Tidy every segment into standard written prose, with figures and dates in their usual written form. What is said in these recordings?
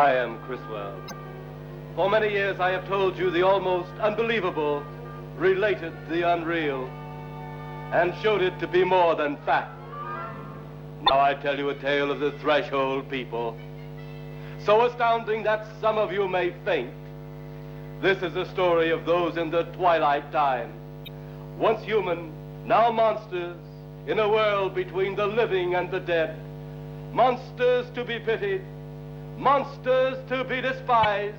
I am Criswell. For many years I have told you the almost unbelievable, related the unreal, and showed it to be more than fact. Now I tell you a tale of the threshold people, so astounding that some of you may faint. This is a story of those in the twilight time, once human, now monsters, in a world between the living and the dead. Monsters to be pitied, monsters to be despised.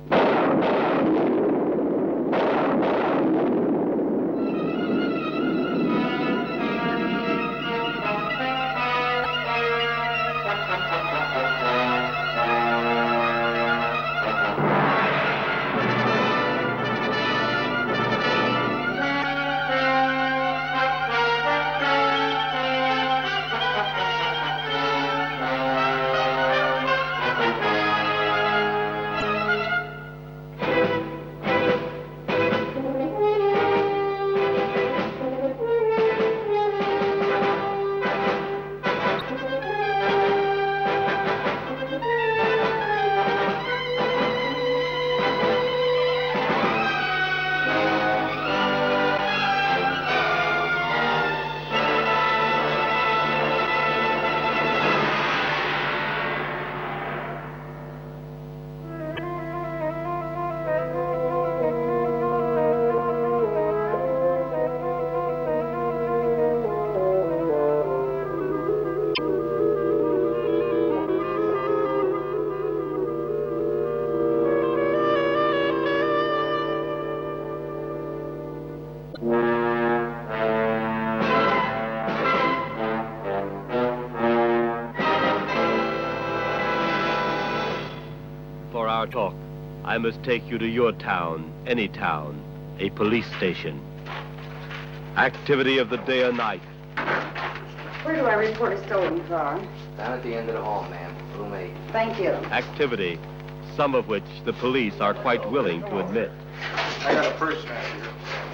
Talk, I must take you to your town, any town, a police station. Activity of the day or night. Where do I report a stolen car? Down at the end of the hall, ma'am. Room 8. Thank you. Activity, some of which the police are quite willing to admit. I got a purse snatcher here.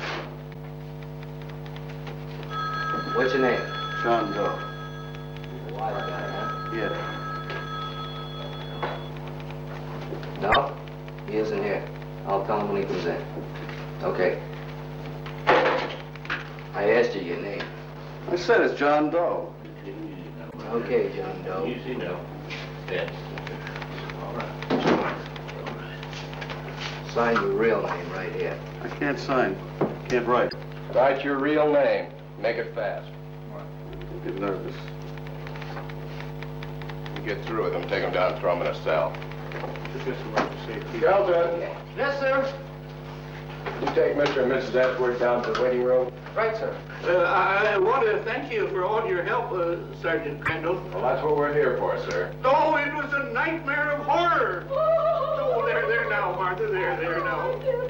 What's your name? John Doe. Wise guy, huh? Yeah. No? He isn't here. I'll tell him when he comes in. Okay. I asked you your name. I said it's John Doe. Okay, John Doe. Easy now. Yes. All right. Sign your real name right here. I can't sign. Can't write. Write your real name. Make it fast. Don't get nervous. You get through with him, take him down and throw him in a cell. Just emergency. Shelton, Yes, sir. you take Mr. and Mrs. Edward down to the waiting room. Right, sir. I want to thank you for all your help, Sergeant Crandall. Well, that's what we're here for, sir. Oh, it was a nightmare of horror. Oh, there now, Martha. There now.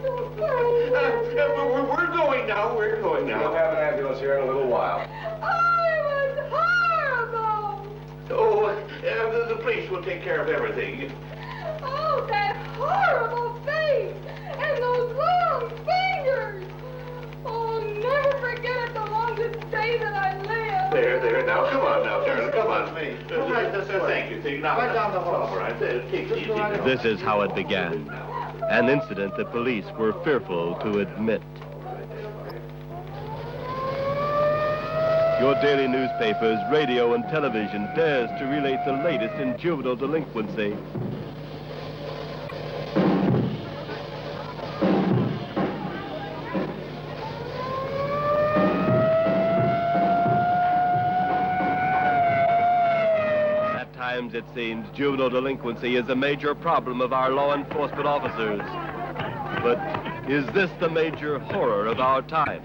We're going now. We're going We'll now. have an ambulance here in a little while. Oh, it was horrible. Oh, the police will take care of everything. Oh, that horrible face and those long fingers. Oh, I'll never forget it the longest day that I live. There now. Come on now, Charlie. Come on, me. Thank you. Now, Right down the hall. All right. Take it easy. This is how it began. An incident the police were fearful to admit. Your daily newspapers, radio, and television dares to relate the latest in juvenile delinquency. At times, it seems, juvenile delinquency is a major problem of our law enforcement officers. But is this the major horror of our time?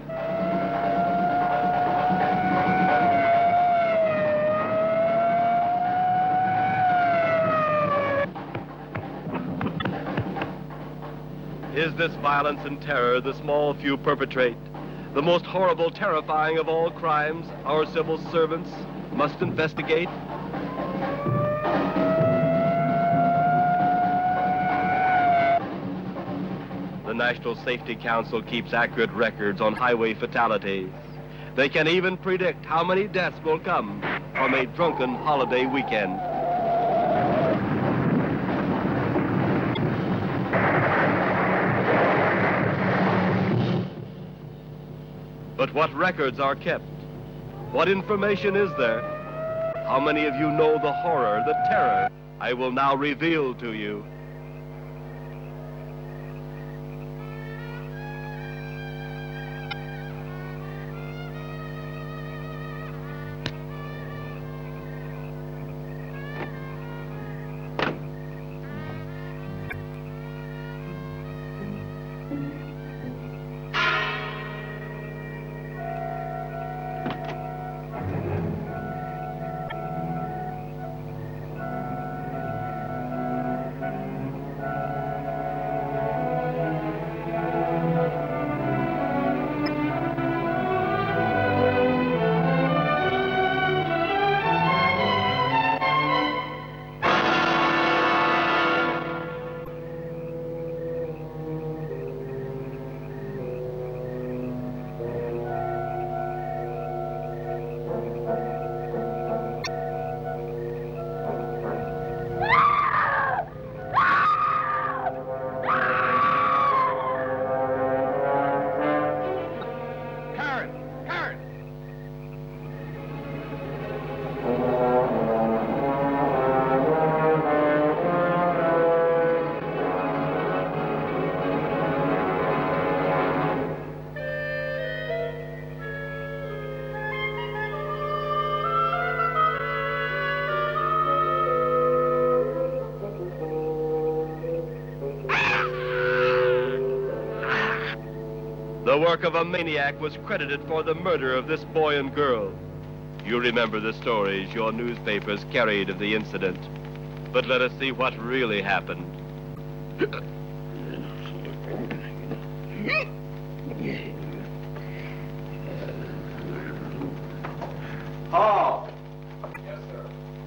Is this violence and terror the small few perpetrate? The most horrible, terrifying of all crimes our civil servants must investigate? The National Safety Council keeps accurate records on highway fatalities. They can even predict how many deaths will come from a drunken holiday weekend. But what records are kept? What information is there? How many of you know the horror, the terror I will now reveal to you? The work of a maniac was credited for the murder of this boy and girl. You remember the stories your newspapers carried of the incident. But let us see what really happened. Paul! Yes, sir.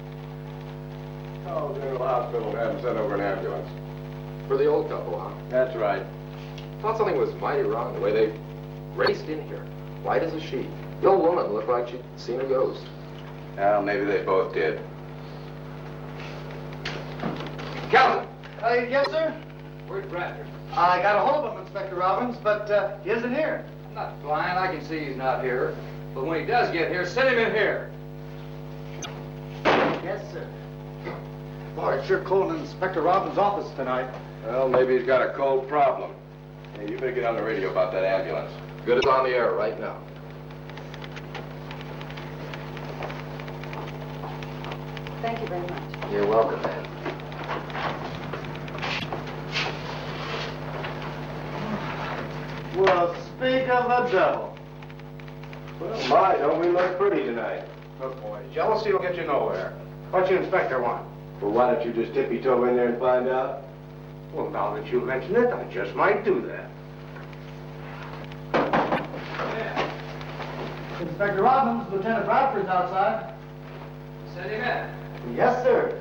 Oh, General Hospital and have them sent over an ambulance. For the old couple, huh? That's right. Thought something was mighty wrong the way they raced in here. White as a sheet. The old woman looked like she'd seen a ghost. Well, maybe they both did. Calvin! Yes, sir? Where's Bradford? I got a hold of him, Inspector Robbins, but he isn't here. I'm not blind. I can see he's not here. But when he does get here, send him in here. Yes, sir. Boy, it's sure cold in Inspector Robbins' office tonight. Well, maybe he's got a cold problem. Hey, you better get on the radio about that ambulance. Good as on the air right now. Thank you very much. You're welcome, man. Well, speak of the devil. Well, my, don't we look pretty tonight? Look, boy, jealousy will get you nowhere. What you Inspector want? Well, why don't you just tippy-toe in there and find out? Well, now that you mention it, I just might do that. Inspector Robbins, Lieutenant Bradford's outside. Send him in. Yes, sir.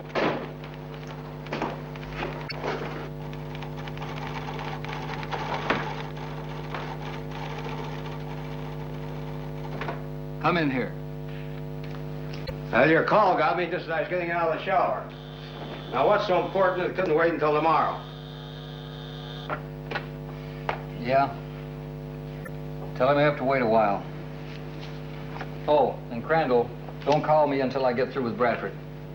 Come in here. Well, your call got me just as I was getting out of the shower. Now, what's so important it couldn't wait until tomorrow? Yeah? Tell him I have to wait a while. Oh, and Crandall, don't call me until I get through with Bradford.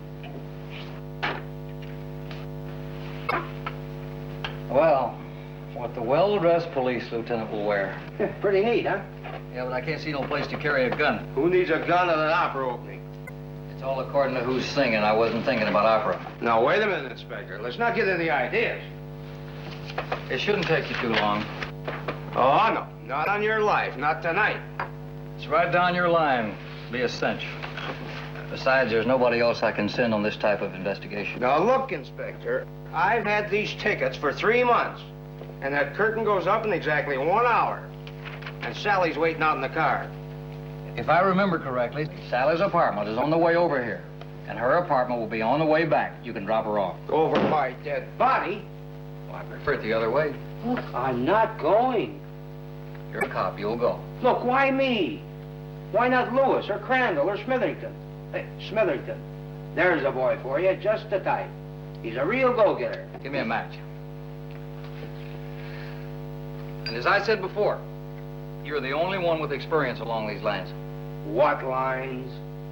Well, what the well-dressed police lieutenant will wear. Pretty neat, huh? Yeah, but I can't see no place to carry a gun. Who needs a gun at an opera opening? It's all according to who's singing. I wasn't thinking about opera. Now, wait a minute, Inspector. Let's not get any ideas. It shouldn't take you too long. Oh, no. Not on your life. Not tonight. It's right down your line. Be a cinch. Besides, there's nobody else I can send on this type of investigation. Now, look, Inspector. I've had these tickets for 3 months. And that curtain goes up in exactly 1 hour. And Sally's waiting out in the car. If I remember correctly, Sally's apartment is on the way over here. And her apartment will be on the way back. You can drop her off. Over my dead body? Well, I prefer it the other way. Look, I'm not going. You're a cop. You'll go. Look, why me? Why not Lewis or Crandall or Smitherington? Hey, Smitherington. There's a boy for you, just the type. He's a real go-getter. Give me a match. And as I said before, You're the only one with experience along these lines. What lines?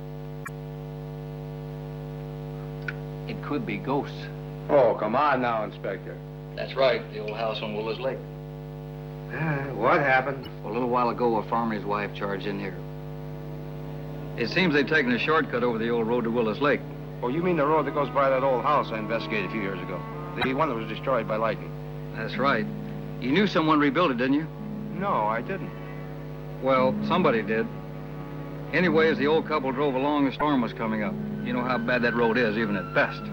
It could be ghosts. Oh, come on now, Inspector. That's right, the old house on Willows Lake. What happened? Well, a little while ago, a farmer and his wife charged in here. It seems they'd taken a shortcut over the old road to Willows Lake. Oh, you mean the road that goes by that old house I investigated a few years ago? The one that was destroyed by lightning? That's right. You knew someone rebuilt it, didn't you? No, I didn't. Well, somebody did. Anyway, as the old couple drove along, a storm was coming up. You know how bad that road is, even at best.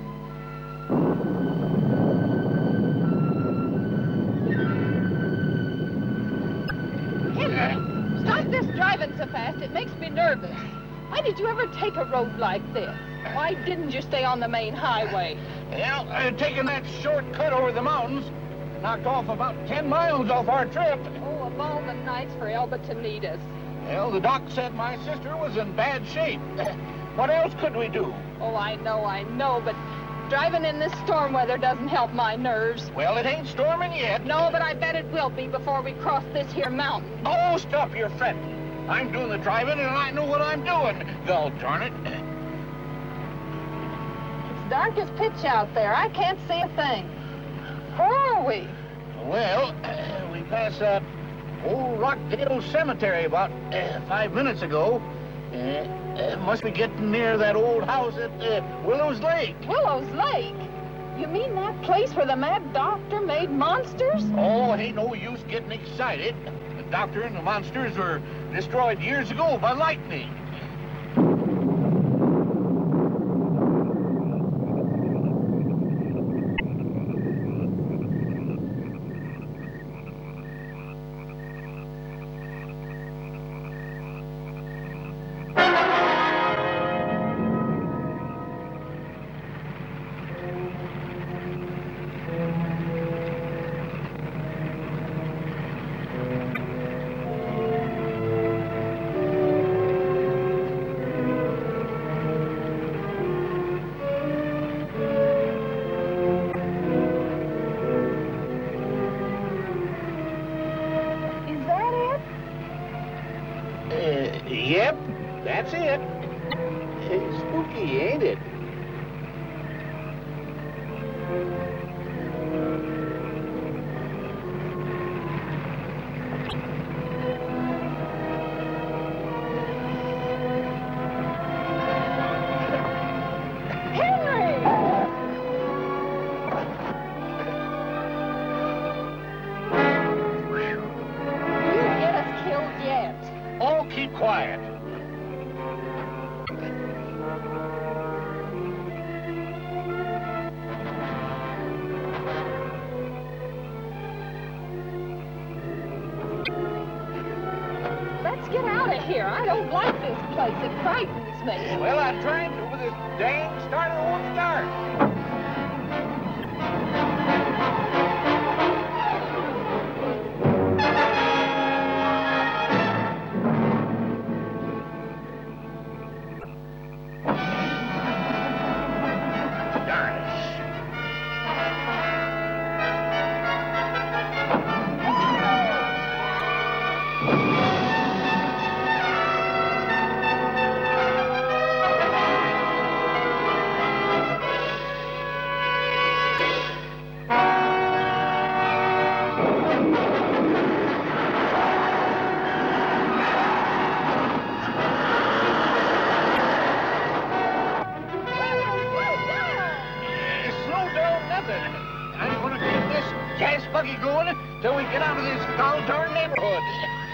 Henry, stop this driving so fast. It makes me nervous. Why did you ever take a road like this? Why didn't you stay on the main highway? Well, taking that shortcut over the mountains knocked off about 10 miles off our trip. Oh, of all the nights for Elba to need us. Well, the doc said my sister was in bad shape. What else could we do? Oh, I know, but driving in this storm weather doesn't help my nerves. Well, it ain't storming yet. No, but I bet it will be before we cross this here mountain. Oh, stop your fretting. I'm doing the driving, and I know what I'm doing. Gol darn it. It's dark as pitch out there. I can't see a thing. Where are we? Well, we passed that old Rockdale Cemetery about 5 minutes ago. Must be getting near that old house at Willows Lake. Willows Lake? You mean that place where the mad doctor made monsters? Oh, it ain't no use getting excited. The doctor and the monsters were destroyed years ago by lightning. Yep, that's it. It's spooky, ain't it? Keep quiet. Let's get out of here. I don't like this place. It frightens me. Well, I'm trying to, but this dang starter won't start. I'm gonna keep this gas buggy going till we get out of this gol-darn neighborhood.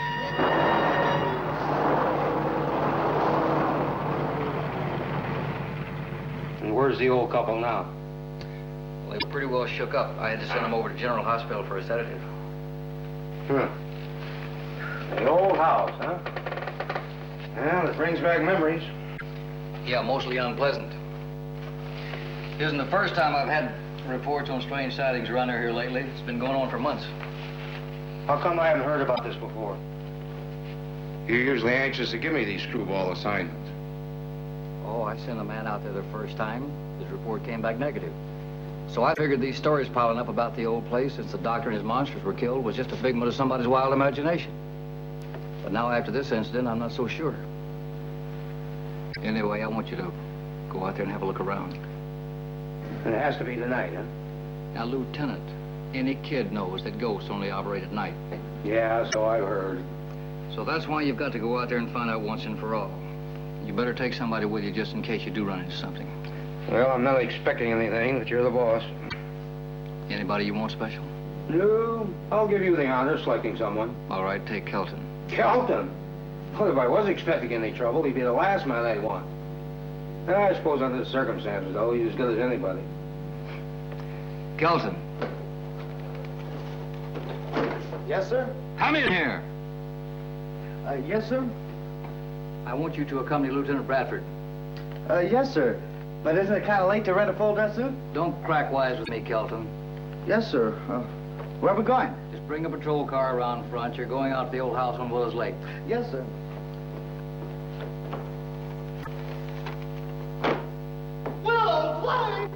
And where's the old couple now? Well, they pretty well shook up. I had to send them over to General Hospital for a sedative. Huh. The old house, huh? Well, it brings back memories. Yeah, mostly unpleasant. Isn't the first time I've had reports on strange sightings around here lately. It's been going on for months. How come I haven't heard about this before? You're usually anxious to give me these screwball assignments. Oh, I sent a man out there the first time. His report came back negative. So I figured these stories piling up about the old place since the doctor and his monsters were killed was just a figment of somebody's wild imagination. But now after this incident, I'm not so sure. Anyway, I want you to go out there and have a look around. And it has to be tonight, huh? Now, Lieutenant, any kid knows that ghosts only operate at night. Yeah, so I've heard. So that's why you've got to go out there and find out once and for all. You better take somebody with you just in case you do run into something. Well, I'm not expecting anything, but you're the boss. Anybody you want special? No, I'll give you the honor of selecting someone. All right, take Kelton. Kelton? Well, if I was expecting any trouble, he'd be the last man I'd want. I suppose under the circumstances, though, he's as good as anybody. Kelton. Yes, sir? Come in here. Yes, sir? I want you to accompany Lieutenant Bradford. Yes, sir. But isn't it kind of late to rent a full dress suit? Don't crack wise with me, Kelton. Yes, sir. Where are we going? Just bring a patrol car around front. You're going out to the old house on Willows Lake. Yes, sir. Willows Lake?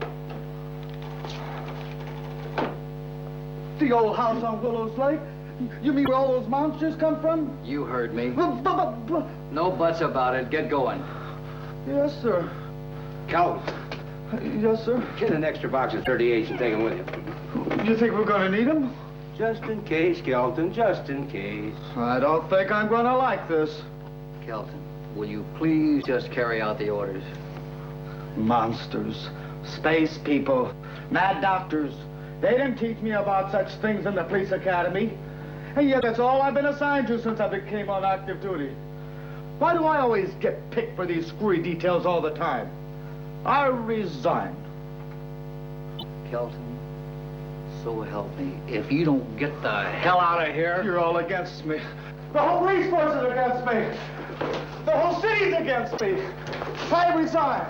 The old house on Willows Lake? You mean where all those monsters come from? You heard me. But... No buts about it. Get going. Yes, sir. Kelton, Yes, sir. get an extra box of 38s and take them with you. You think we're going to need them? Just in case, Kelton, just in case. I don't think I'm going to like this. Kelton, will you please just carry out the orders? Monsters, space people, mad doctors. They didn't teach me about such things in the police academy. And yet that's all I've been assigned to since I became on active duty. Why do I always get picked for these screwy details all the time? I resign. Kelton, so help me. If you don't get the hell out of here... You're all against me. The whole police force is against me. The whole city's against me. I resign.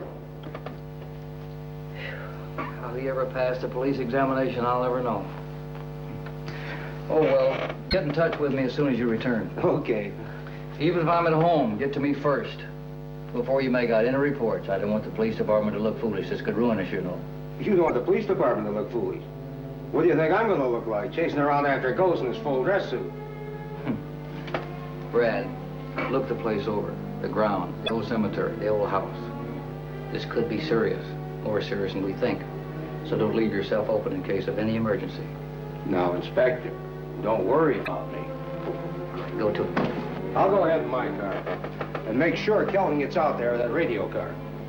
How he ever passed a police examination, I'll never know. Oh, well, get in touch with me as soon as you return. Okay. Even if I'm at home, get to me first. Before you make out any reports, I don't want the police department to look foolish. This could ruin us, you know. You don't want the police department to look foolish. What do you think I'm going to look like, chasing around after ghosts in this full dress suit? Brad, look the place over. The ground, the old cemetery, the old house. This could be serious, more serious than we think. So don't leave yourself open in case of any emergency. Now, Inspector, don't worry about me. Go to it. I'll go ahead in my car and make sure Kelton gets out there with that radio car.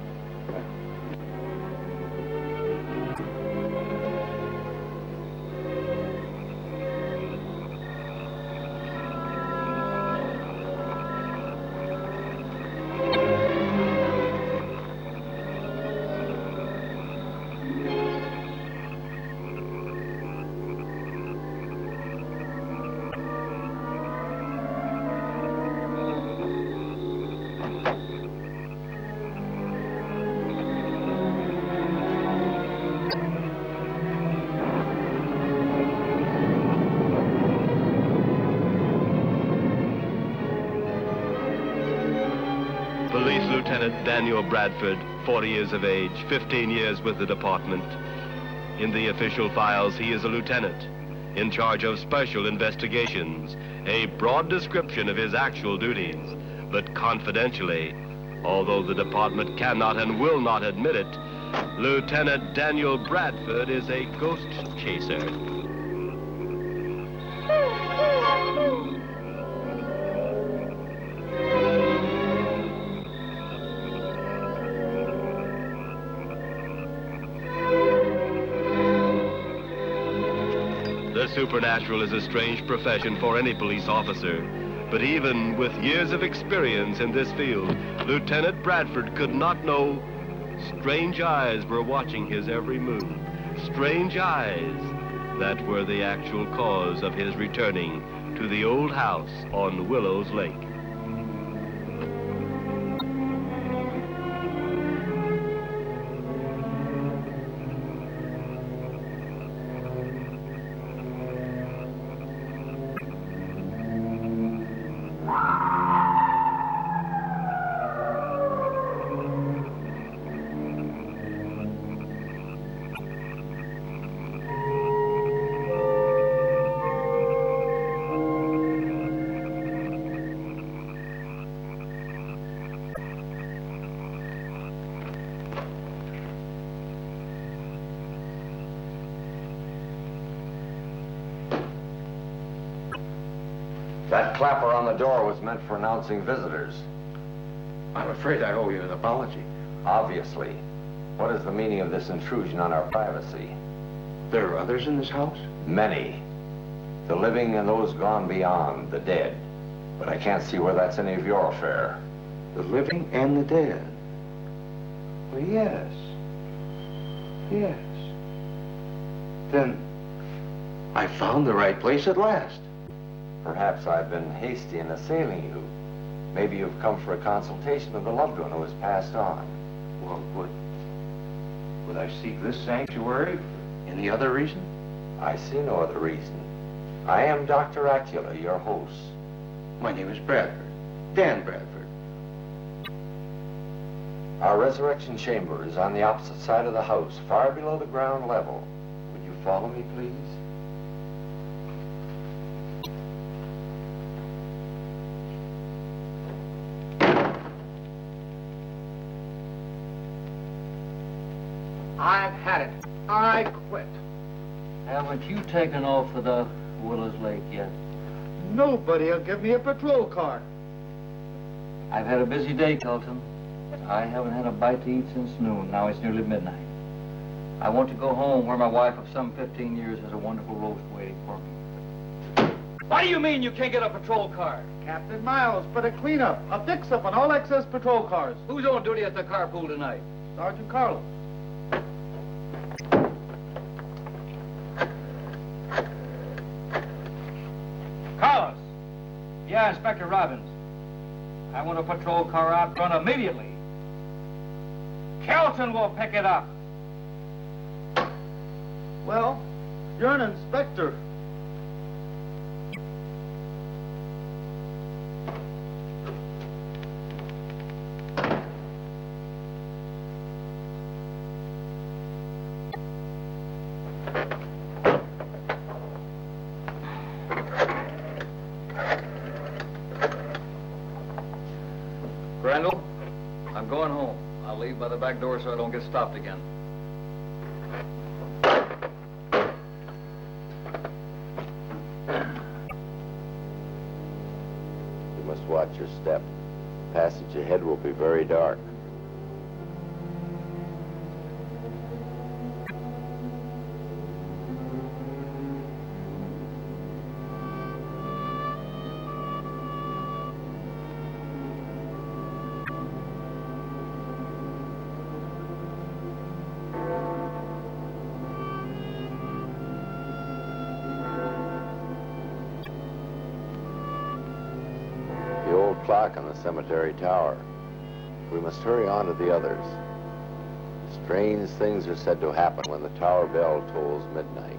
Lieutenant Daniel Bradford, 40 years of age, 15 years with the department. In the official files, he is a lieutenant in charge of special investigations, a broad description of his actual duties. But confidentially, although the department cannot and will not admit it, Lieutenant Daniel Bradford is a ghost chaser. The supernatural is a strange profession for any police officer. But even with years of experience in this field, Lieutenant Bradford could not know strange eyes were watching his every move. Strange eyes that were the actual cause of his returning to the old house on Willows Lake. That clapper on the door was meant for announcing visitors. I'm afraid I owe you an apology. Obviously. What is the meaning of this intrusion on our privacy? There are others in this house? Many. The living and those gone beyond, the dead. But I can't see where that's any of your affair. The living and the dead? Well, yes. Yes. Then I found the right place at last. Perhaps I've been hasty in assailing you. Maybe you've come for a consultation with a loved one who has passed on. Well, would I seek this sanctuary for any other reason? I see no other reason. I am Dr. Acula, your host. My name is Bradford. Dan Bradford. Our resurrection chamber is on the opposite side of the house, far below the ground level. Would you follow me, please? I've had it. I quit. Haven't you taken off for the Willows Lake yet? Nobody'll give me a patrol car. I've had a busy day, Carlton. I haven't had a bite to eat since noon. Now it's nearly midnight. I want to go home where my wife of some 15 years has a wonderful roast waiting for me. What do you mean you can't get a patrol car? Captain Miles, put a cleanup, a fix-up on all excess patrol cars. Who's on duty at the carpool tonight? Sergeant Carlos. Carlos! Yeah, Inspector Robbins. I want a patrol car out front immediately. Kelton will pick it up. Well, you're an inspector. Crandall, I'm going home. I'll leave by the back door so I don't get stopped again. You must watch your step. The passage ahead will be very dark. Clock on the cemetery tower. We must hurry on to the others. Strange things are said to happen when the tower bell tolls midnight.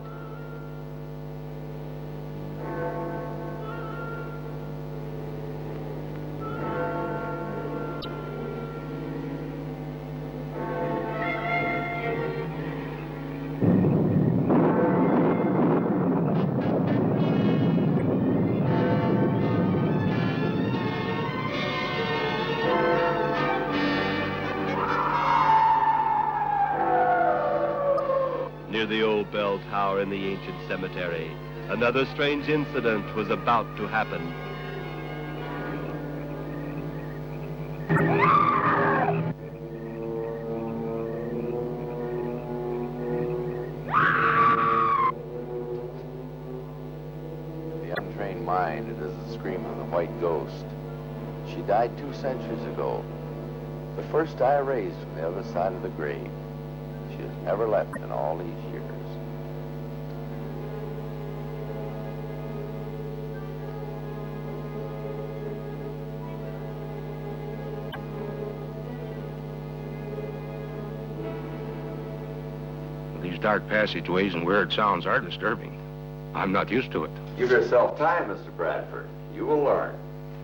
Near the old bell tower in the ancient cemetery, another strange incident was about to happen. The untrained mind, it is the scream of the white ghost. She died 2 centuries ago. The first I raised from the other side of the grave. She has never left in all these years. These dark passageways and weird sounds are disturbing. I'm not used to it. Give yourself time, Mr. Bradford. You will learn.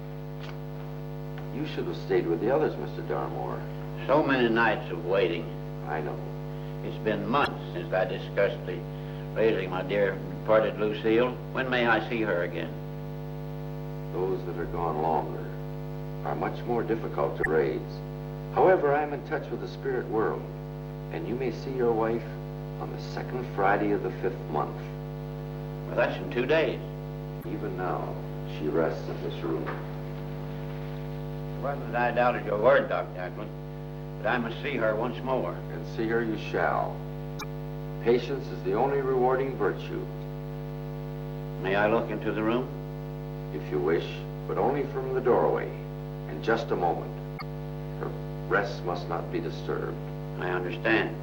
You should have stayed with the others, Mr. Darmore. So many nights of waiting. I know. It's been months since I discussed the raising my dear departed Lucille. When may I see her again? Those that are gone longer are much more difficult to raise. However, I am in touch with the spirit world, and you may see your wife on the 2nd Friday of the 5th month. Well, that's in 2 days. Even now, She rests in this room. It wasn't that I doubted your word, Dr. Ackland, but I must see her once more. And see her you shall. Patience is the only rewarding virtue. May I look into the room? If you wish, but only from the doorway. In just a moment. Her rest must not be disturbed. I understand.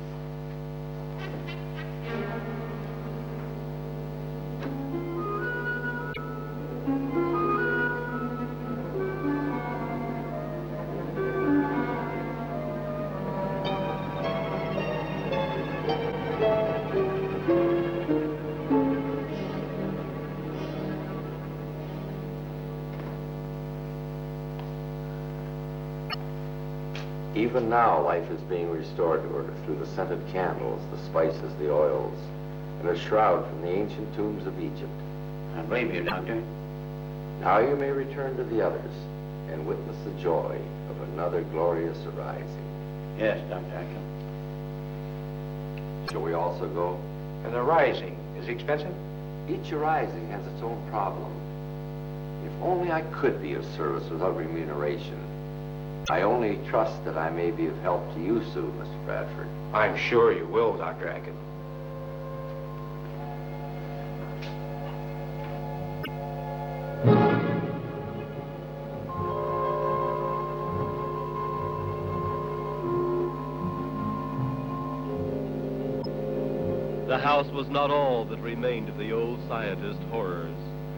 Even now, life is being restored to her through the scented candles, the spices, the oils, and a shroud from the ancient tombs of Egypt. I believe you, Doctor. Now you may return to the others and witness the joy of another glorious arising. Yes, Dr. Ackland. Shall we also go? And the rising is expensive? Each arising has its own problem. If only I could be of service without remuneration. I only trust that I may be of help to you soon, Mr. Bradford. I'm sure you will, Dr. Ackland. The house was not all that remained of the old scientist horrors.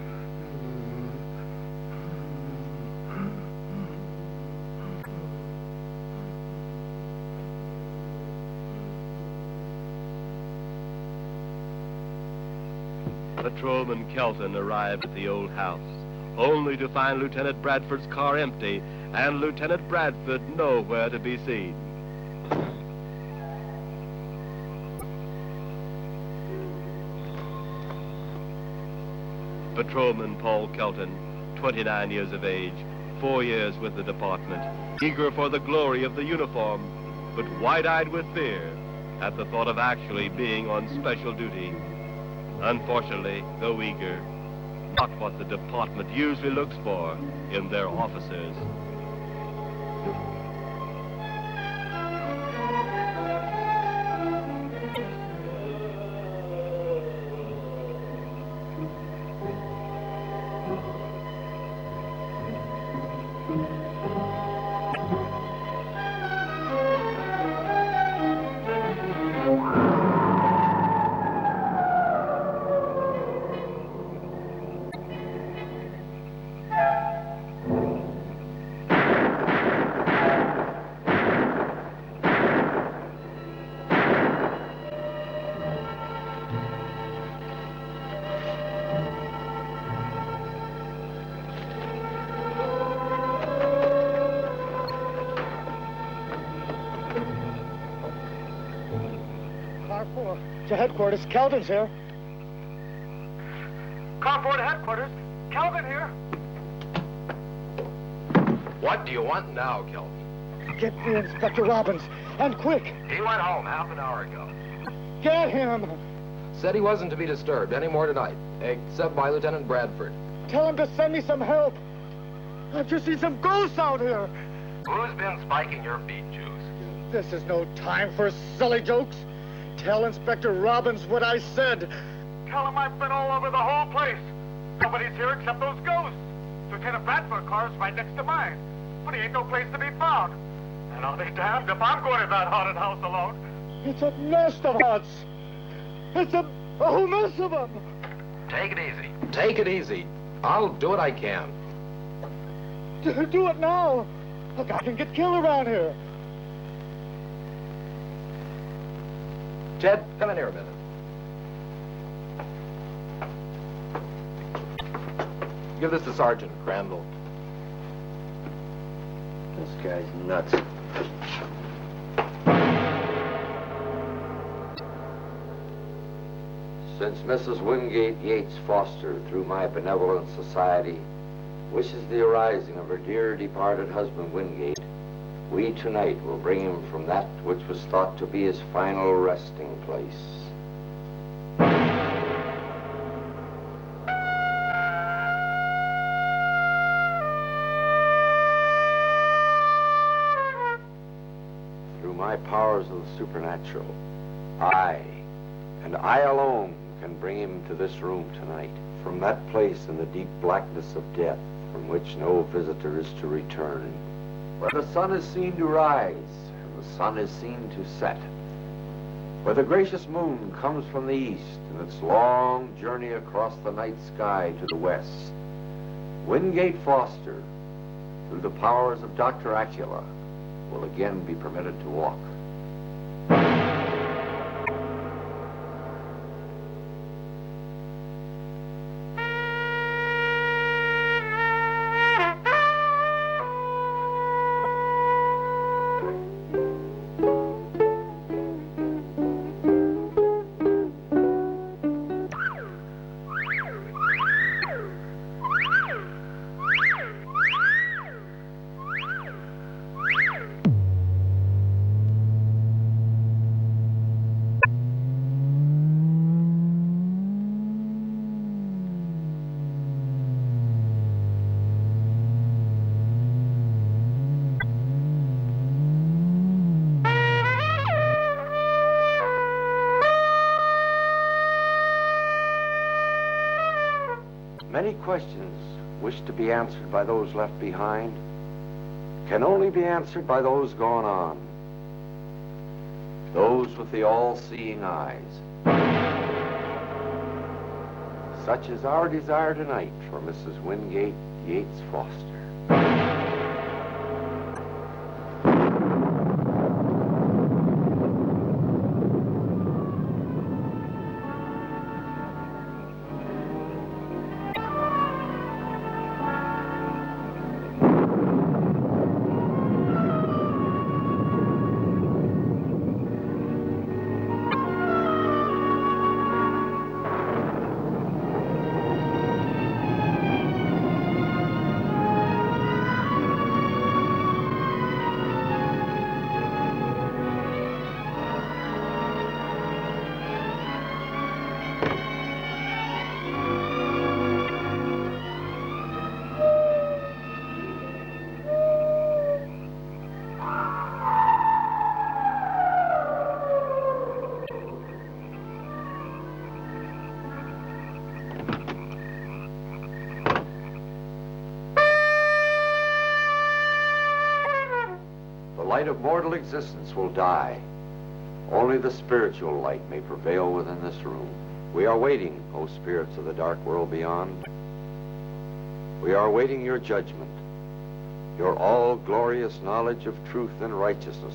Patrolman Kelton arrived at the old house, only to find Lieutenant Bradford's car empty and Lieutenant Bradford nowhere to be seen. Patrolman Paul Kelton, 29 years of age, 4 years with the department, eager for the glory of the uniform, but wide-eyed with fear at the thought of actually being on special duty. Unfortunately, though eager, not what the department usually looks for in their officers. To headquarters, Kelton's here. Car 4 to headquarters. Kelton here. What do you want now, Kelton? Get me Inspector Robbins, and quick. He went home half an hour ago. Get him. Said he wasn't to be disturbed any more tonight, except by Lieutenant Bradford. Tell him to send me some help. I've just seen some ghosts out here. Who's been spiking your feet, Juice? This is no time for silly jokes. Tell Inspector Robbins what I said. Tell him I've been all over the whole place. Nobody's here except those ghosts. Lieutenant Bradford's car is right next to mine, but he ain't no place to be found. And I'll be damned if I'm going to that haunted house alone. It's a nest of huts. It's a whole mess of them. Take it easy. Take it easy. I'll do what I can. Do it now. A guy can get killed around here. Ted, come in here a minute. Give this to Sergeant Crandall. This guy's nuts. Since Mrs. Wingate Yates Foster, through my benevolent society, wishes the arising of her dear departed husband Wingate, we tonight will bring him from that which was thought to be his final resting place. my powers of the supernatural, I, and I alone, can bring him to this room tonight, from that place in the deep blackness of death, from which no visitor is to return, where the sun is seen to rise, and the sun is seen to set, where the gracious moon comes from the east in its long journey across the night sky to the west. Wingate Foster, through the powers of Dr. Acula, will again be permitted to walk. Many questions wished to be answered by those left behind can only be answered by those gone on, those with the all-seeing eyes. Such is our desire tonight for Mrs. Wingate Yates Foster. The light of mortal existence will die. Only the spiritual light may prevail within this room. We are waiting, O spirits of the dark world beyond. We are awaiting your judgment, your all-glorious knowledge of truth and righteousness.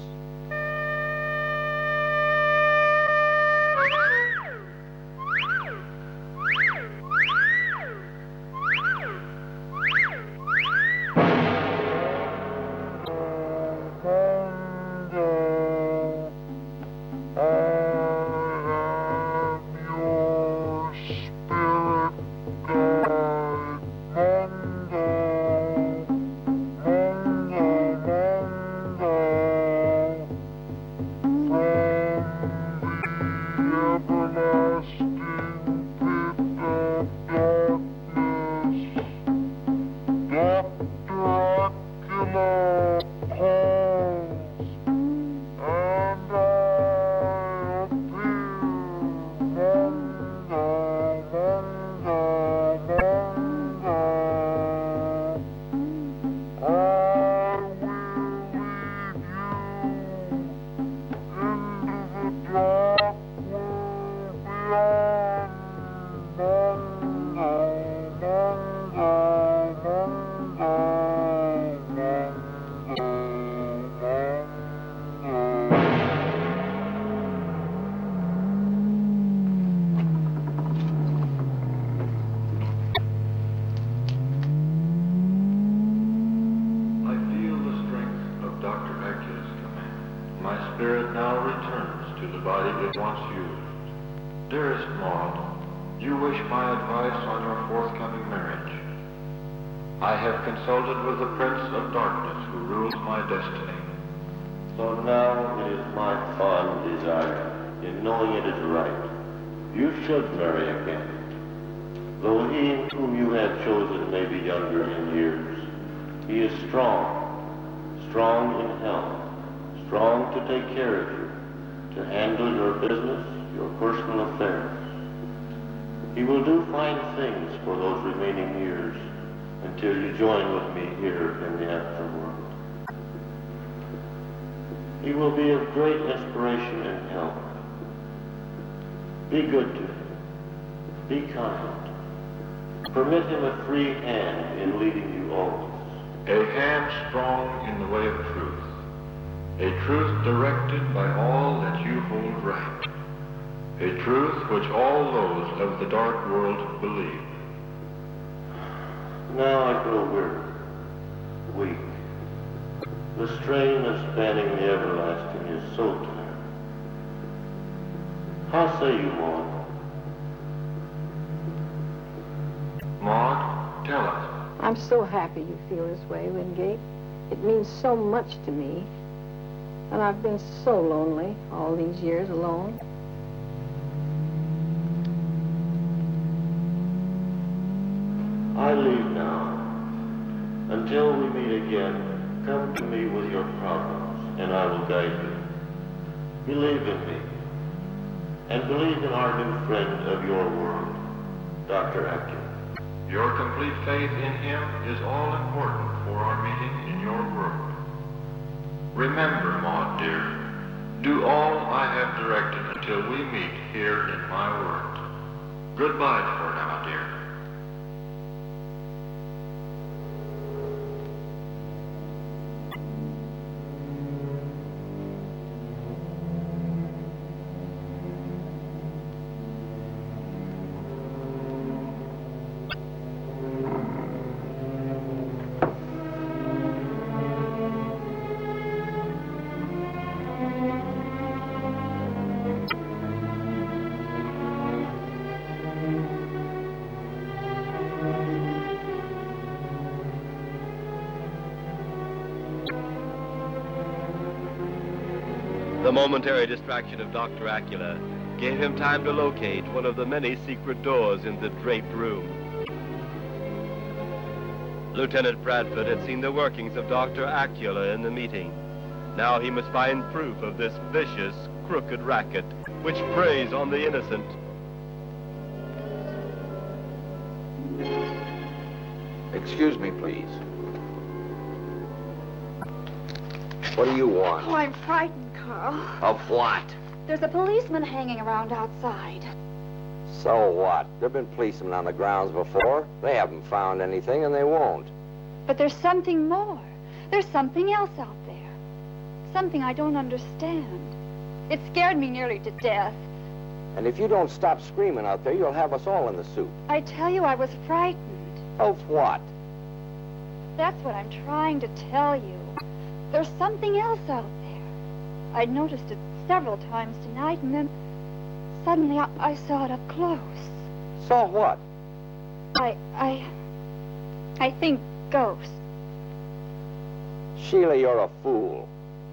Consulted with the Prince of Darkness who rules my destiny. So now it is my fond desire, in knowing it is right, you should marry again. Though he whom you have chosen may be younger in years, he is strong in health, strong to take care of you, to handle your business, your personal affairs. He will do fine things for those remaining years until you join with me here in the afterworld. He will be of great inspiration and help. Be good to him. Be kind. Permit him a free hand in leading you always. A hand strong in the way of truth. A truth directed by all that you hold right. A truth which all those of the dark world believe. Now I grow weary, weak. The strain of spanning the everlasting is so tiring. How say you, Maud? Maud, tell us. I'm so happy you feel this way, Wingate. It means so much to me. And I've been so lonely all these years alone. I leave now. Until we meet again, come to me with your problems, and I will guide you. Believe in me, and believe in our new friend of your world, Dr. Acula. Your complete faith in him is all important for our meeting in your world. Remember, Maud, dear, do all I have directed until we meet here in my world. Goodbye for now, dear. The momentary distraction of Dr. Acula gave him time to locate one of the many secret doors in the draped room. Lieutenant Bradford had seen the workings of Dr. Acula in the meeting. Now he must find proof of this vicious, crooked racket which preys on the innocent. Excuse me, please. What do you want? Oh, I'm frightened, Carl. Of what? There's a policeman hanging around outside. So what? There've been policemen on the grounds before. They haven't found anything, and they won't. But there's something more. There's something else out there. Something I don't understand. It scared me nearly to death. And if you don't stop screaming out there, you'll have us all in the soup. I tell you, I was frightened. Of what? That's what I'm trying to tell you. There's something else out there. I'd noticed it several times tonight, and then suddenly I saw it up close. Saw what? I think ghosts. Sheila, you're a fool.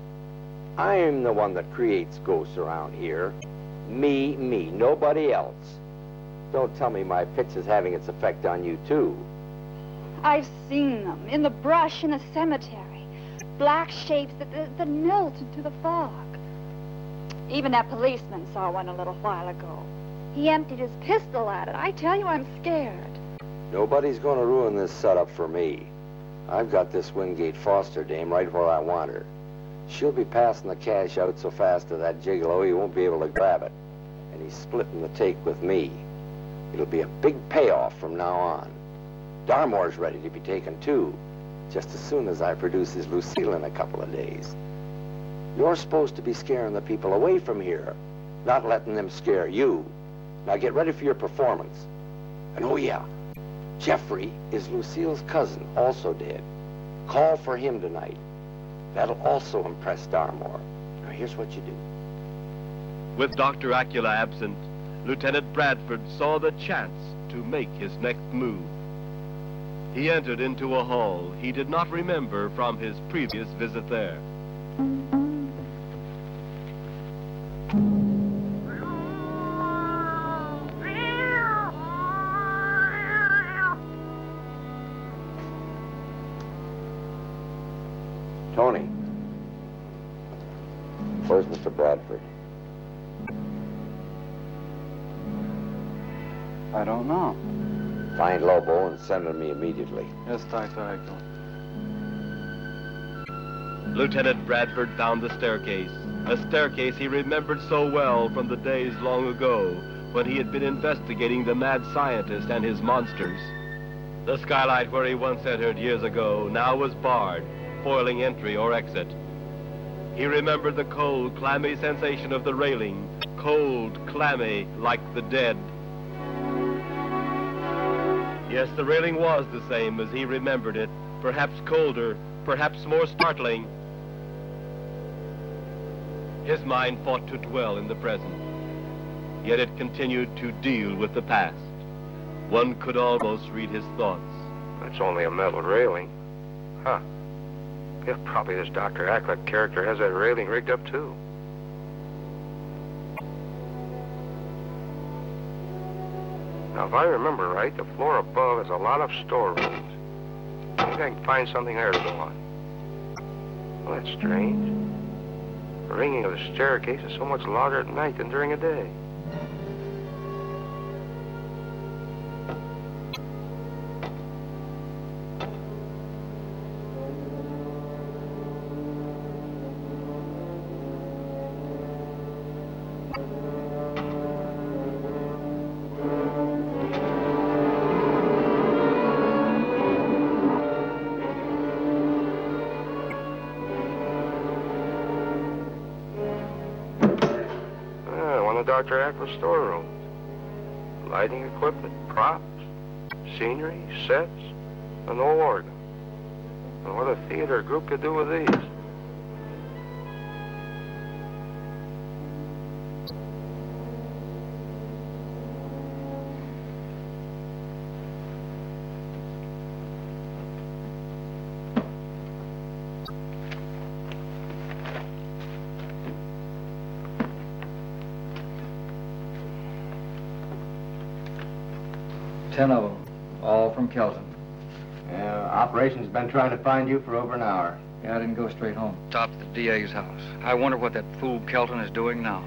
I'm the one that creates ghosts around here. Me, nobody else. Don't tell me my pitch is having its effect on you, too. I've seen them in the brush in a cemetery. Black shapes that melt into the fog. Even that policeman saw one a little while ago. He emptied his pistol at it. I tell you, I'm scared. Nobody's going to ruin this setup for me. I've got this Wingate Foster dame right where I want her. She'll be passing the cash out so fast to that gigolo he won't be able to grab it. And he's splitting the take with me. It'll be a big payoff from now on. Darmore's ready to be taken, too, just as soon as I produce his Lucille in a couple of days. You're supposed to be scaring the people away from here, not letting them scare you. Now get ready for your performance. And oh yeah, Jeffrey is Lucille's cousin, also dead. Call for him tonight. That'll also impress Darmore. Now here's what you do. With Dr. Acula absent, Lieutenant Bradford saw the chance to make his next move. He entered into a hall he did not remember from his previous visit there. Tony. Where's Mr. Bradford? I don't know. Find Lobo and send him to me immediately. Yes, Dr. Hector. Lieutenant Bradford found the staircase, a staircase he remembered so well from the days long ago when he had been investigating the mad scientist and his monsters. The skylight where he once entered years ago now was barred, foiling entry or exit. He remembered the cold, clammy sensation of the railing, cold, clammy, like the dead. Yes, the railing was the same as he remembered it, perhaps colder, perhaps more startling. His mind fought to dwell in the present, yet it continued to deal with the past. One could almost read his thoughts. It's only a metal railing. Huh. Yeah, probably this Dr. Acklet character has that railing rigged up, too. Now, if I remember right, the floor above has a lot of storerooms. I think I can find something there to go on. Well, that's strange. The ringing of the staircase is so much louder at night than during the day. Dr. Ackles' storerooms. Lighting equipment, props, scenery, sets, an old organ. And what a theater group could do with these. Ten of them, all from Kelton. Yeah, operation's been trying to find you for over an hour. Yeah, I didn't go straight home. Stopped at the DA's house. I wonder what that fool Kelton is doing now.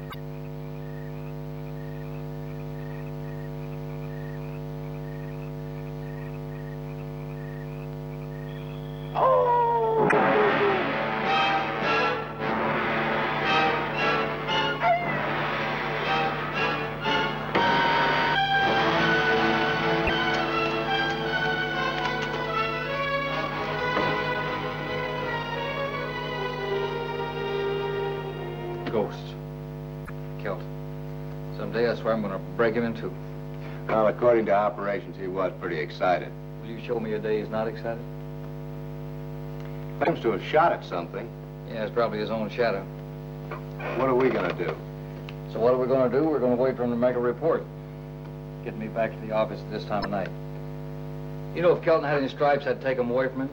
I swear I'm going to break him in two. Well, according to operations, he was pretty excited. Will you show me a day he's not excited? Claims to have shot at something. Yeah, it's probably his own shadow. What are we going to do? So what are we going to do? We're going to wait for him to make a report. Get me back to the office at this time of night. You know, if Kelton had any stripes, I'd take them away from him.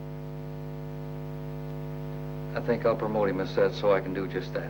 I think I'll promote him instead so I can do just that.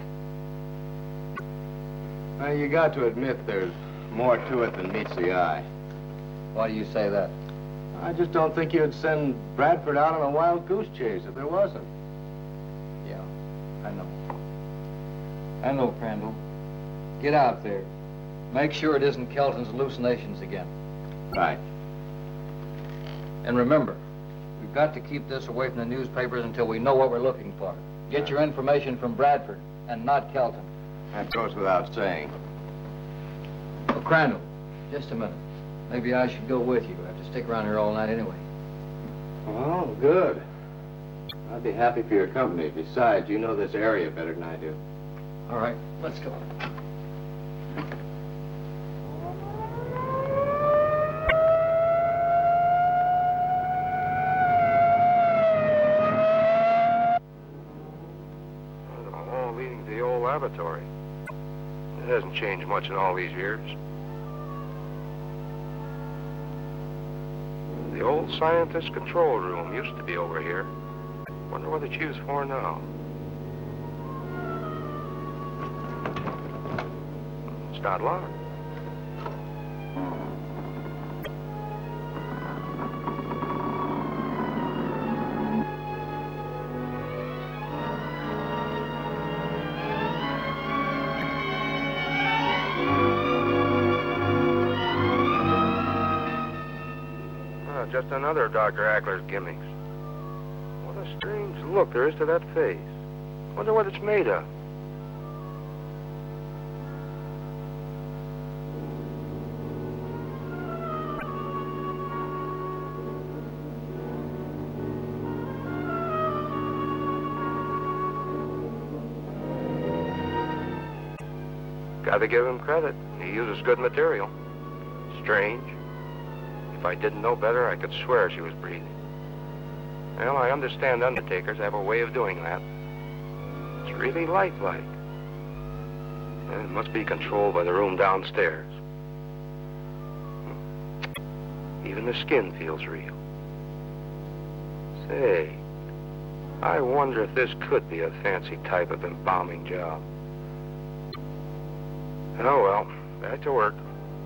Well, you got to admit there's more to it than meets the eye. Why do you say that? I just don't think you'd send Bradford out on a wild goose chase if there wasn't. Yeah, I know. I know, Crandall. Get out there. Make sure it isn't Kelton's hallucinations again. Right. And remember, we've got to keep this away from the newspapers until we know what we're looking for. Get your information from Bradford and not Kelton. That goes without saying. Oh, Crandall, just a minute. Maybe I should go with you. I have to stick around here all night anyway. Well, good. I'd be happy for your company. Besides, you know this area better than I do. All right, let's go. The hall leading to the old laboratory. It hasn't changed much in all these years. The old scientist control room used to be over here. Wonder what it's used for now. It's not locked. just another of Dr. Ackler's gimmicks. What a strange look there is to that face. Wonder what it's made of. Gotta give him credit. He uses good material. Strange. If I didn't know better, I could swear she was breathing. Well, I understand undertakers have a way of doing that. It's really lifelike. And it must be controlled by the room downstairs. Even the skin feels real. Say, I wonder if this could be a fancy type of embalming job. Oh, well, back to work.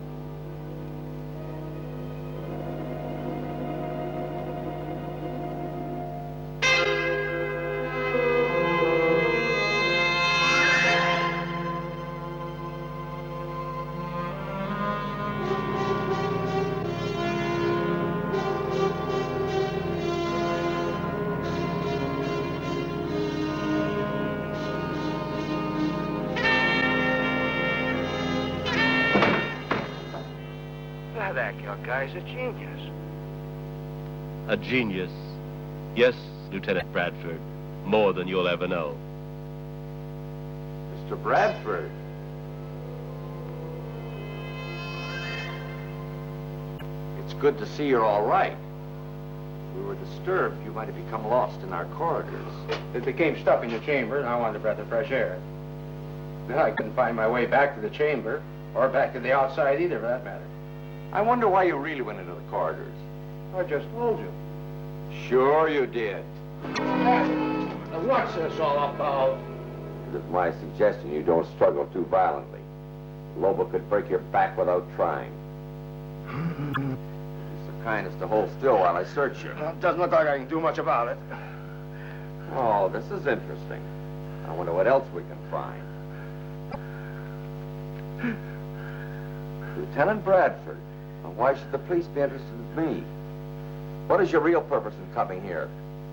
That guy's a genius. A genius. Yes, Lieutenant Bradford. More than you'll ever know. Mr. Bradford. It's good to see you're all right. We were disturbed. You might have become lost in our corridors. It became stuffy in the chamber, and I wanted a breath of fresh air. Then I couldn't find my way back to the chamber, or back to the outside either, for that matter. I wonder why you really went into the corridors. I just told you. Sure you did. What's this all about? It is my suggestion you don't struggle too violently. Lobo could break your back without trying. Be so kind as to hold still while I search you. Well, it doesn't look like I can do much about it. Oh, this is interesting. I wonder what else we can find. Lieutenant Bradford. Now, why should the police be interested in me? What is your real purpose in coming here?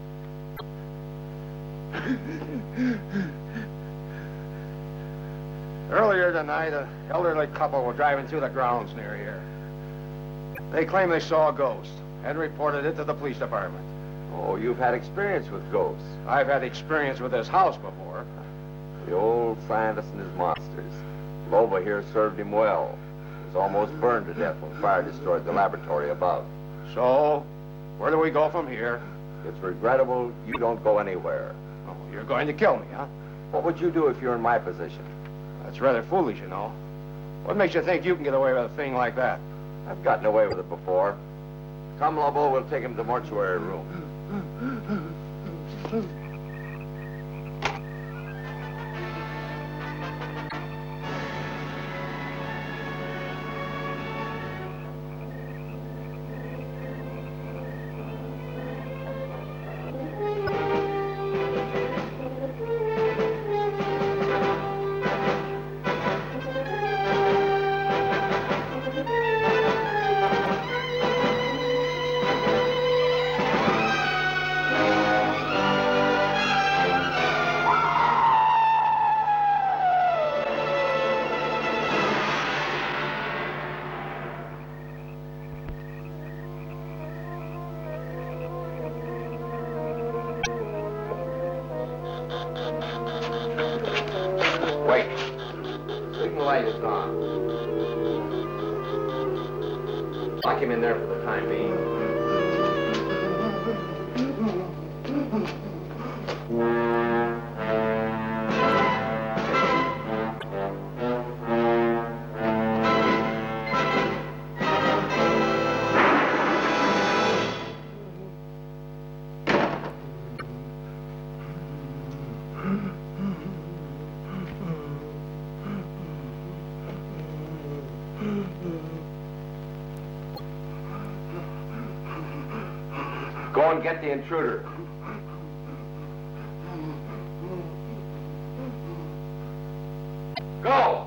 Earlier tonight, an elderly couple were driving through the grounds near here. They claim they saw a ghost and reported it to the police department. Oh, you've had experience with ghosts. I've had experience with this house before. The old scientist and his monsters. Lobo here served him well. He was almost burned to death when fire destroyed the laboratory above. So, where do we go from here? It's regrettable you don't go anywhere. Oh, you're going to kill me, huh? What would you do if you're in my position? That's rather foolish, you know. What makes you think you can get away with a thing like that? I've gotten away with it before. Come, Lobo, we'll take him to the mortuary room. Lock him in there for the time being. Go and get the intruder. Go!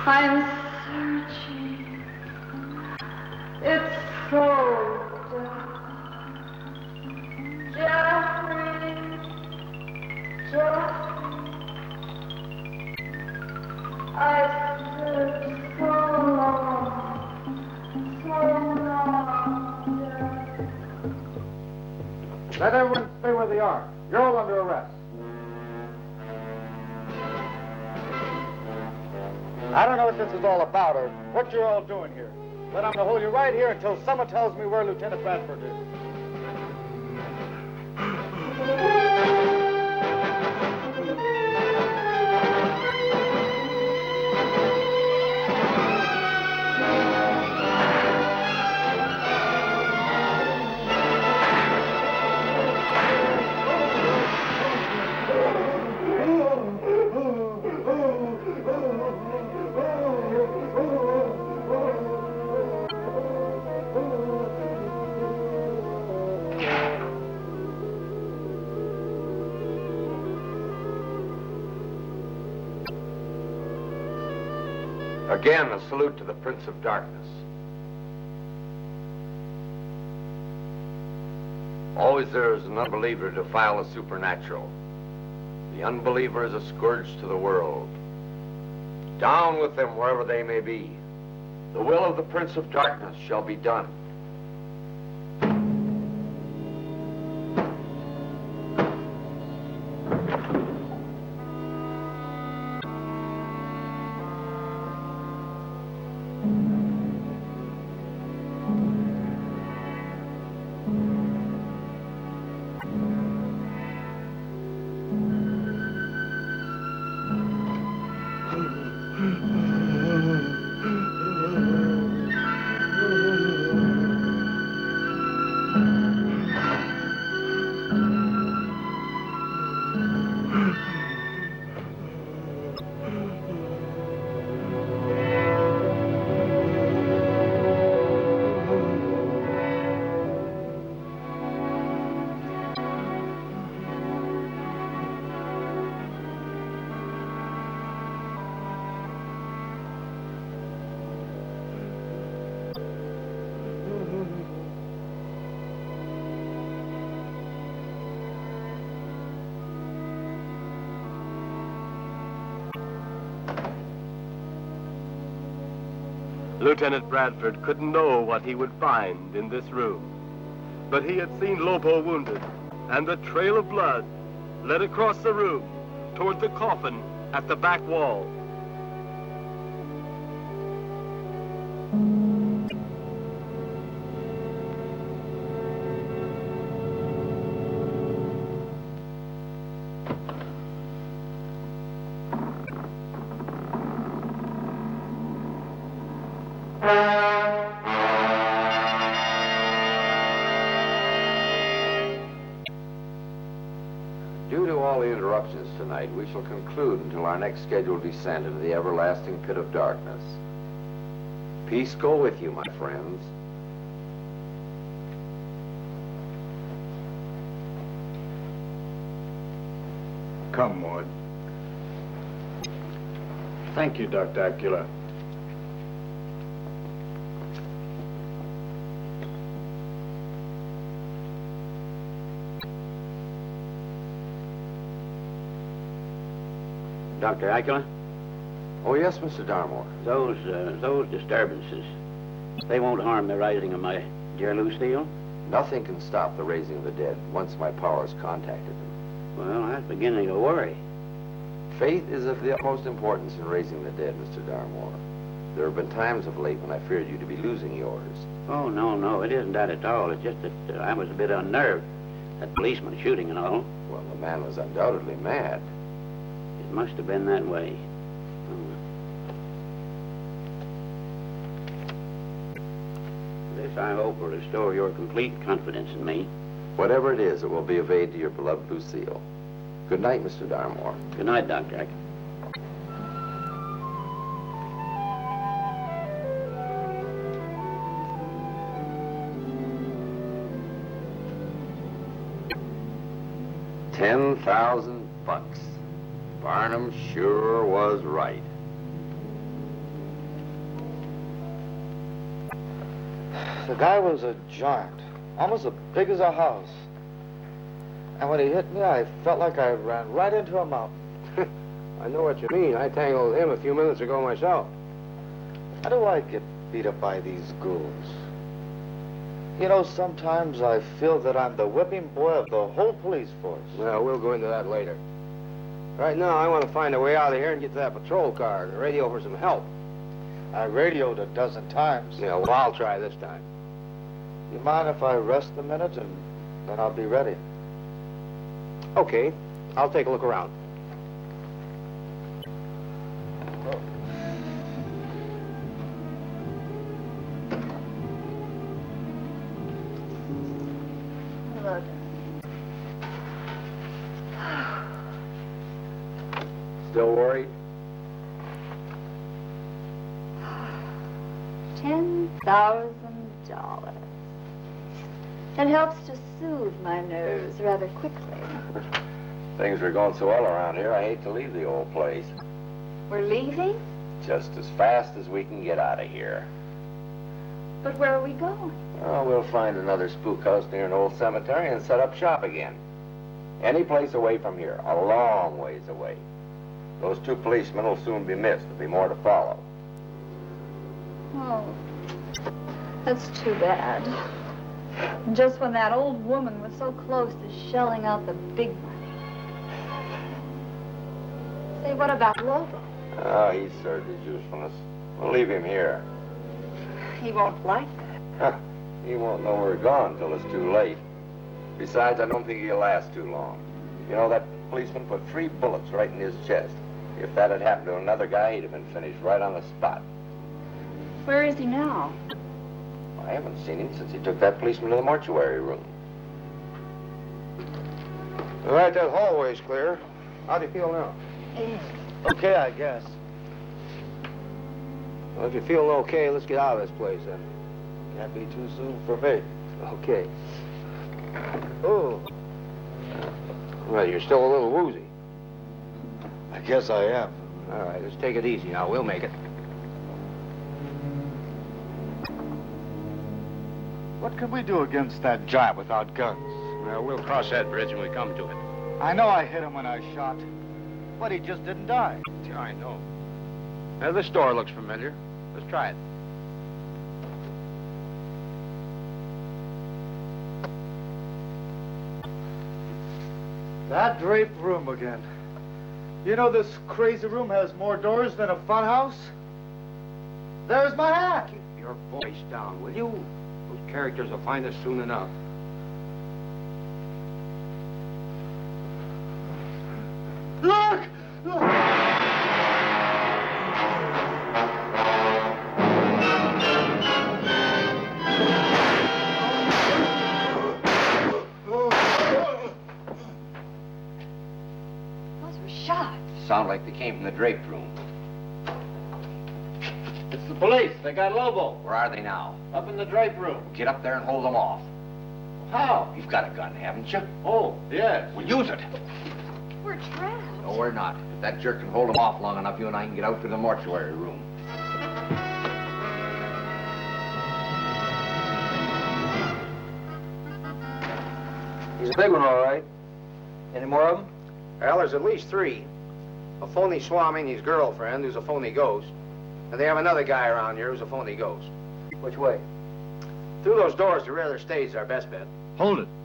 I'm searching. It's so dark. Jeffrey. I've searched so long. Let everyone stay where they are. You're all under arrest. I don't know what this is all about or what you're all doing here, but I'm going to hold you right here until someone tells me where Lieutenant Bradford is. Again, a salute to the Prince of Darkness. Always there is an unbeliever to defile the supernatural. The unbeliever is a scourge to the world. Down with them wherever they may be. The will of the Prince of Darkness shall be done. Lieutenant Bradford couldn't know what he would find in this room. But he had seen Lobo wounded, and the trail of blood led across the room toward the coffin at the back wall. Tonight, we shall conclude until our next scheduled descent into the everlasting pit of darkness. Peace go with you, my friends. Come, Maud. Thank you, Dr. Acula. Dr. Acula? Oh, yes, Mr. Darmore. Those disturbances, they won't harm the rising of my dear Lucille? Nothing can stop the raising of the dead once my powers contacted them. Well, I'm beginning to worry. Faith is of the utmost importance in raising the dead, Mr. Darmore. There have been times of late when I feared you to be losing yours. Oh, no, it isn't that at all. It's just that I was a bit unnerved. That policeman shooting and all. Well, the man was undoubtedly mad. It must have been that way. This, I hope, will restore your complete confidence in me. Whatever it is, it will be of aid to your beloved Lucille. Good night, Mr. Darmore. Good night, Dr. Acula. $10,000. Barnum sure was right. The guy was a giant, almost as big as a house. And when he hit me, I felt like I ran right into a mountain. I know what you mean. I tangled him a few minutes ago myself. How do I get beat up by these ghouls? You know, sometimes I feel that I'm the whipping boy of the whole police force. Well, we'll go into that later. Right now, I want to find a way out of here and get to that patrol car and radio for some help. I radioed a dozen times. Yeah, well, I'll try this time. You mind if I rest a minute and then I'll be ready? Okay, I'll take a look around. Look. Still worried? $10,000. It helps to soothe my nerves rather quickly. Things are going so well around here, I hate to leave the old place. We're leaving? Just as fast as we can get out of here. But where are we going? Oh, we'll find another spook house near an old cemetery and set up shop again. Any place away from here, a long ways away. Those two policemen will soon be missed. There'll be more to follow. Oh, that's too bad. Just when that old woman was so close to shelling out the big money. Say, what about Lobo? Oh, he's served his usefulness. We'll leave him here. He won't like that. He won't know we're gone till it's too late. Besides, I don't think he'll last too long. You know, that policeman put 3 bullets right in his chest. If that had happened to another guy, he'd have been finished right on the spot. Where is he now? I haven't seen him since he took that policeman to the mortuary room. All right, that hallway's clear. How do you feel now? Okay, I guess. Well, if you're feeling okay, let's get out of this place, then. Can't be too soon for me. Okay. Oh. Well, you're still a little woozy. I guess I am. All right, let's take it easy now. We'll make it. What can we do against that giant without guns? Well, we'll cross that bridge when we come to it. I know I hit him when I shot, but he just didn't die. Yeah, I know. Now, this door looks familiar. Let's try it. That draped room again. You know this crazy room has more doors than a funhouse? There's my hat. Keep your voice down, will you? Those characters will find us soon enough. Look! Those were shots. Sound like they came from the draped room. It's the police. They got Lobo. Where are they now? Up in the drape room. Get up there and hold them off. How? You've got a gun, haven't you? Oh, yes. Well, use it. We're trapped. No, we're not. If that jerk can hold them off long enough, you and I can get out to the mortuary room. He's a big one, all right. Any more of them? Well, there's at least 3. A phony Swami and his girlfriend, who's a phony ghost. And they have another guy around here who's a phony ghost. Which way? Through those doors to rear their stage is our best bet. Hold it.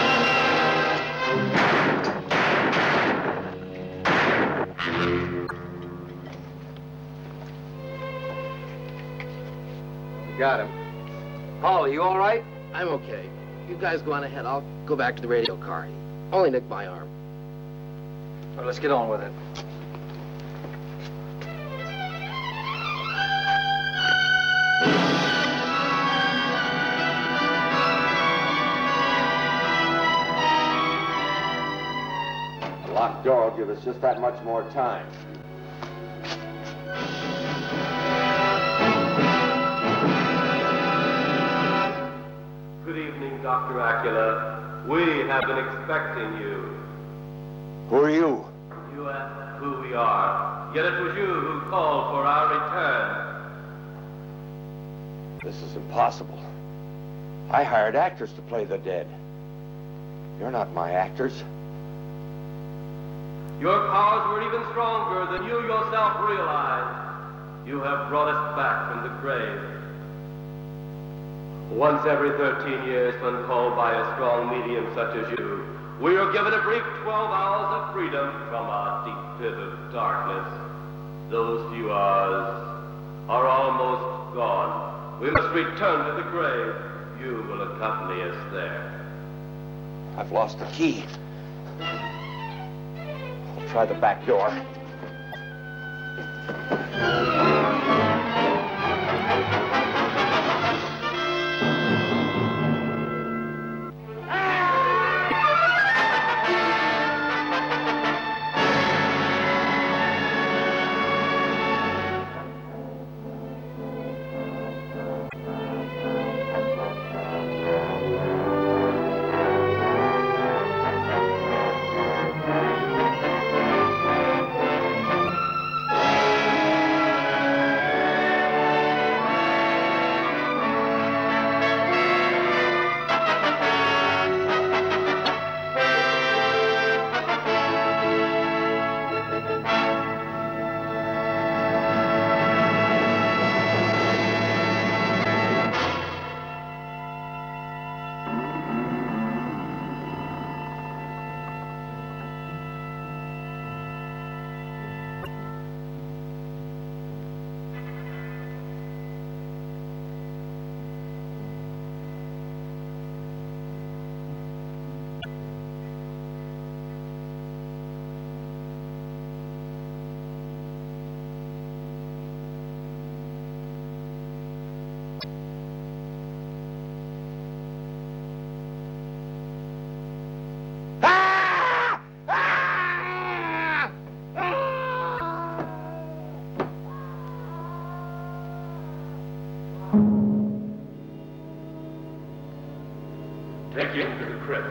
We got him. Paul, are you all right? I'm okay. You guys go on ahead. I'll go back to the radio car. He only nicked my arm. Well, let's get on with it. The locked door will give us just that much more time. Good evening, Dr. Acula. We have been expecting you. Who are you? You asked who we are, yet it was you who called for our return. This is impossible. I hired actors to play the dead. You're not my actors. Your powers were even stronger than you yourself realized. You have brought us back from the grave. Once every 13 years, when called by a strong medium such as you, we are given a brief 12 hours of freedom from our deep pit of darkness. Those few hours are almost gone. We must return to the grave. You will accompany us there. I've lost the key. I'll try the back door. Take you to the crypt.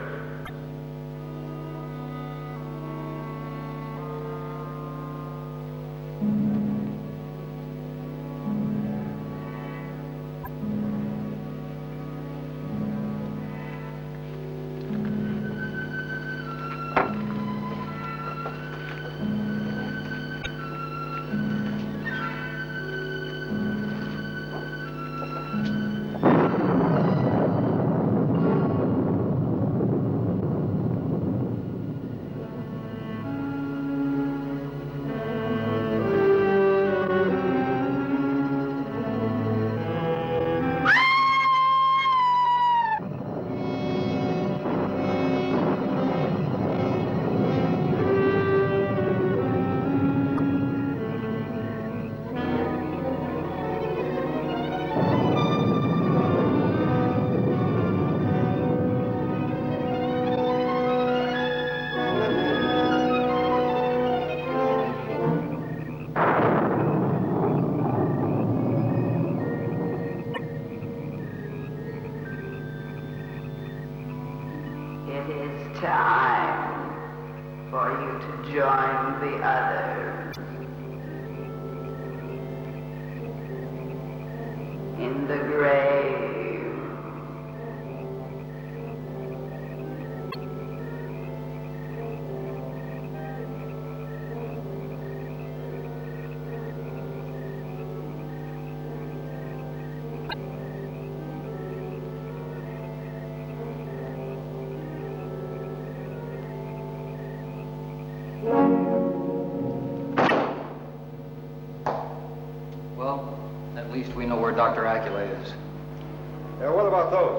Well, at least we know where Dr. Acula is. Yeah, what about those?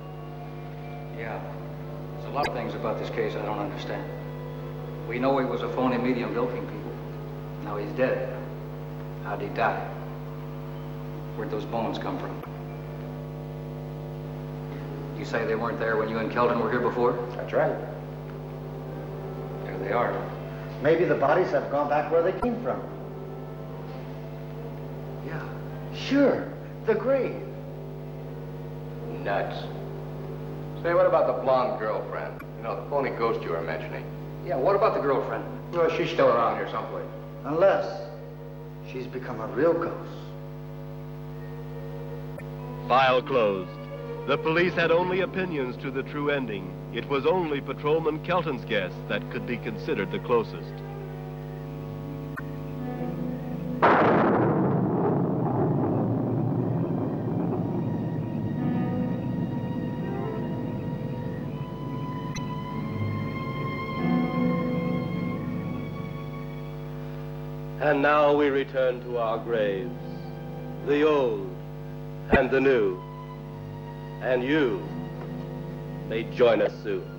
Yeah. There's a lot of things about this case I don't understand. We know he was a phony medium bilking people. Now he's dead. How'd he die? Where'd those bones come from? You say they weren't there when you and Kelton were here before? That's right. There they are. Maybe the bodies have gone back where they came from. Yeah. Sure. The grave. Nuts. Say, what about the blonde girlfriend? You know, the phony ghost you were mentioning. Yeah, what about the girlfriend? Well, she's still around here someplace. Unless she's become a real ghost. File closed. The police had only opinions to the true ending. It was only Patrolman Kelton's guess that could be considered the closest. And now we return to our graves, the old and the new. And you may join us soon.